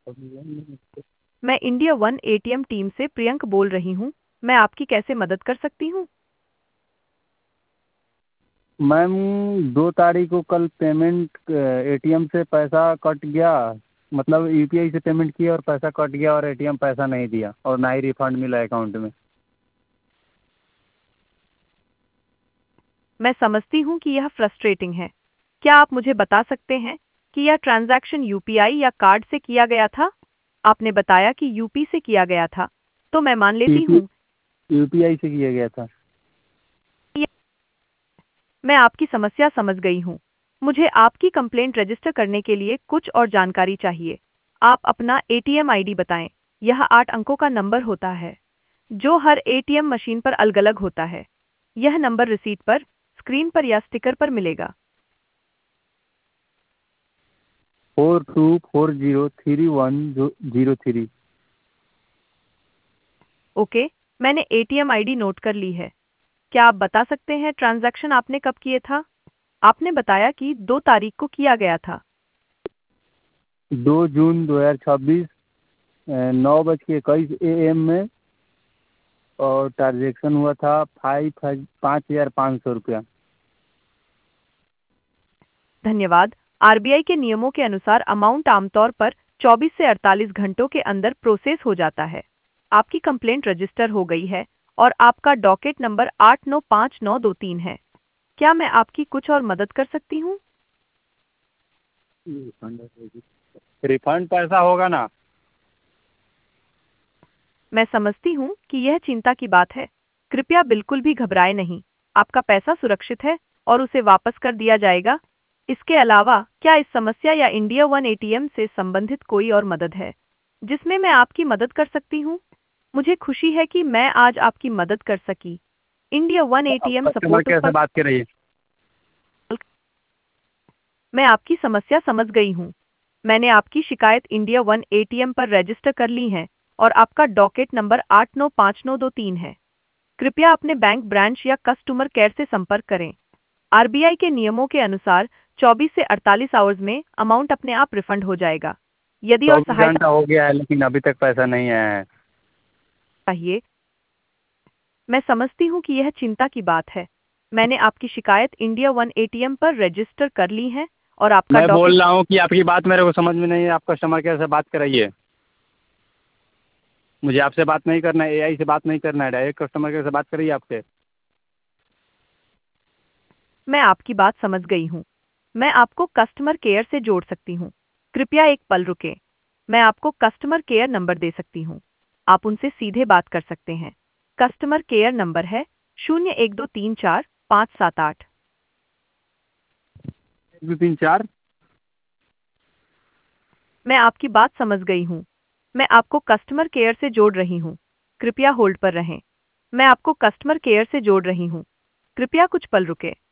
मैं India one ATM team से प्रियंक बोल रही हूँ। मैं आपकी कैसे मदद कर सकती हूँ? मैम 2 तारीख को कल पेमेंट एटीएम से पैसा कट गया। मतलब यूपीआई से पेमेंट किया और पैसा कट गया और एटीएम पैसा नहीं दिया और ना ही रिफंड मिला अकाउंट में। मैं समझती हूँ कि यह फ्रस्ट्रेटिंग है। क्या आप मुझे बता सकते हैं कि यह ट्रांजैक्शन यूपीआई या कार्ड से किया गया था? आपने बताया कि यूपी से किया गया था, तो मैं मान लेती यूपी हूँ। यूपीआई से किया गया था। मैं आपकी समस्या समझ गई हूँ। मुझे आपकी कंप्लेंट रजिस्टर करने के लिए कुछ और जानकारी चाहिए। आप अपना एटीएम आईडी बताएं। यह 8 अंकों का नंबर होता है, जो हर एटीएम मशीन पर अलग-अलग होता है। यह नंबर रिसीट पर, स्क्रीन पर या स्टिकर पर मिलेगा। 42403103। ओके, मैंने एटीएम आईडी नोट कर ली है। क्या आप बता सकते हैं ट्रांजैक्शन आपने कब किए था? आपने बताया कि 2 तारीख को किया गया था। 2 जून 2026 9:21 AM में। और ट्रांजेक्शन हुआ था 5,500 रुपया। धन्यवाद। आरबीआई के नियमों के अनुसार अमाउंट आमतौर पर 24 से 48 घंटों के अंदर प्रोसेस हो जाता है। आपकी कंप्लेंट रजिस्टर हो गई है और आपका डॉकेट नंबर 895923 है। क्या मैं आपकी कुछ और मदद कर सकती हूँ? रिफंड पैसा होगा ना? मैं समझती हूँ कि यह चिंता की बात है। कृपया बिल्कुल भी घबराएं नहीं। आपका पैसा सुरक्षित है और उसे वापस कर दिया जाएगा। इसके अलावा, क्या इस समस्या या इंडिया वन एटीएम से संबंधित कोई और मदद है जिसमें मैं आपकी मदद कर सकती हूँ? मुझे खुशी है कि मैं आज आपकी मदद कर सकी। इंडिया वन आप एटीएम कस्टमर सपोर्ट केयर से पर बात कर रही है? मैं आपकी समस्या समझ गई हूँ। मैंने आपकी शिकायत इंडिया वन एटीएम पर रजिस्टर कर ली है और आपका डॉकेट नंबर 895923 है। कृपया अपने बैंक ब्रांच या कस्टमर केयर से संपर्क करें। आरबीआई के नियमों के अनुसार 24 से 48 आवर्स में अमाउंट अपने आप रिफंड हो जाएगा। यदि और 24 घंटा सहायता हो गया है लेकिन अभी तक पैसा नहीं आया है। चाहिए, मैं समझती हूँ कि यह चिंता की बात है। मैंने आपकी शिकायत इंडिया वन एटीएम पर रजिस्टर कर ली है और आपका मैं डॉकेट बोल रहा हूँ कि आपकी बात मेरे को समझ में नहीं है। आप कस्टमर केयर से बात कराइए। मुझे आपसे बात नहीं करना है, एआई से बात नहीं करना है, डायरेक्ट कस्टमर केयर से बात करिए आपसे। मैं आपकी बात समझ गई हूँ। मैं आपको कस्टमर केयर से जोड़ सकती हूँ। कृपया एक पल रुकें। मैं आपको कस्टमर केयर नंबर दे सकती हूँ। आप उनसे सीधे बात कर सकते हैं। कस्टमर केयर नंबर है 01234578। 1 2 3 4। मैं आपकी बात समझ गई हूँ। मैं आपको कस्टमर केयर से जोड़ रही हूँ। कृपया होल्ड पर रहें। मैं आपको कस्टमर केयर से जोड़ रही हूँ। कृपया कुछ पल रुकें।